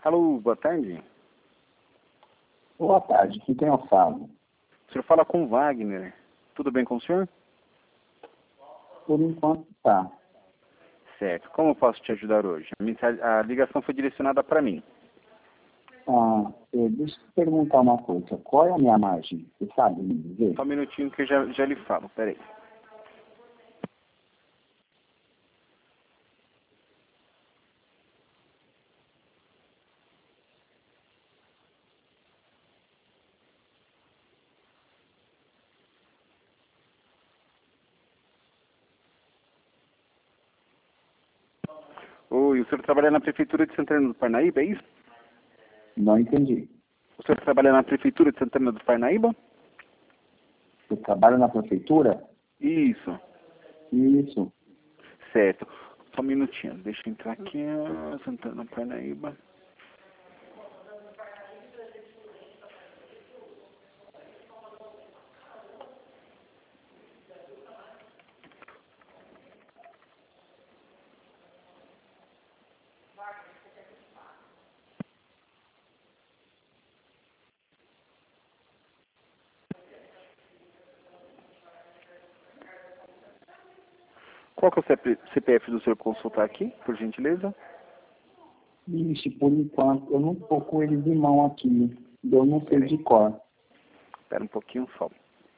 Alô, boa tarde. Boa tarde, com quem eu falo? O senhor fala com Wagner. Tudo bem com o senhor? Por enquanto tá. Certo. Como eu posso te ajudar hoje? A ligação foi direcionada para mim. Deixa eu perguntar uma coisa. Qual é a minha margem? Você sabe me dizer? Só um minutinho que eu já lhe falo. Peraí. Oi, o senhor trabalha na Prefeitura de Santana do Parnaíba, é isso? Não entendi. O senhor trabalha na Prefeitura de Santana do Parnaíba? Você trabalha na prefeitura? Isso. Isso. Certo. Só um minutinho. Deixa eu entrar aqui. Santana do Parnaíba. Qual que é o CPF do senhor consultar aqui, por gentileza? Ixi, por enquanto, eu não tô com eles em mão aqui. Eu não sei de cor. Espera um pouquinho só.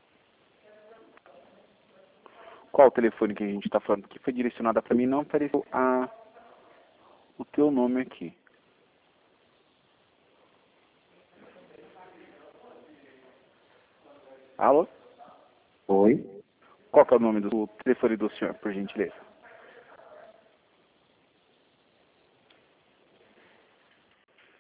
Qual o telefone que a gente está falando? Que foi direcionada para mim, não apareceu o teu nome aqui. Alô? Oi? Qual que é o nome do telefone do senhor, por gentileza?